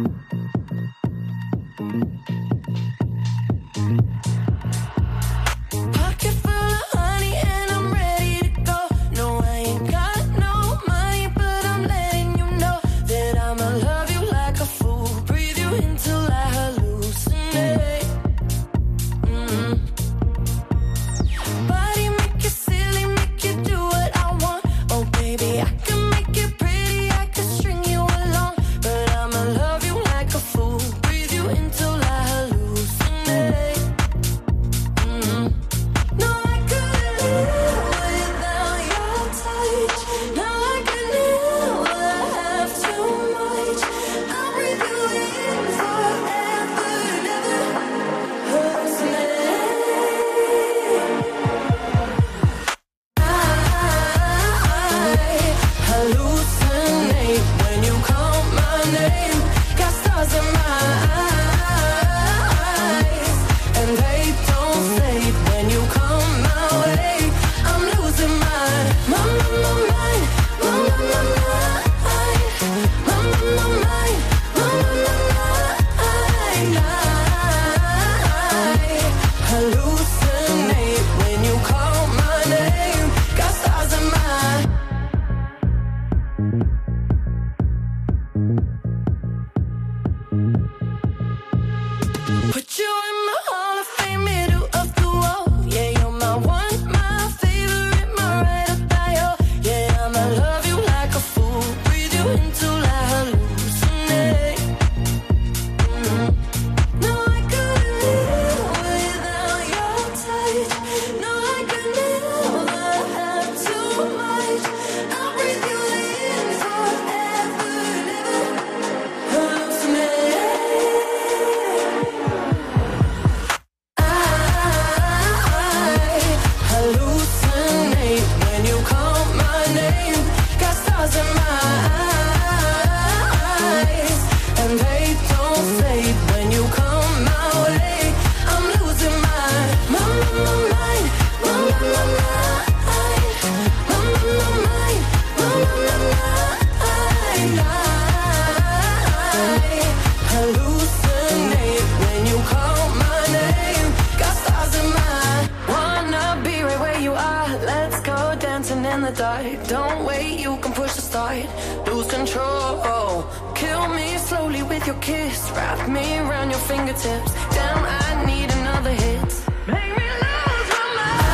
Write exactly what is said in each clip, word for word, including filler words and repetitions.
Don't wait, you can push the start. Lose control. Kill me slowly with your kiss. Wrap me around your fingertips. Damn, I need another hit. Make me lose my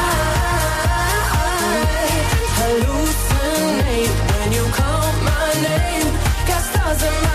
mind. I hallucinate when you call my name. Got stars in my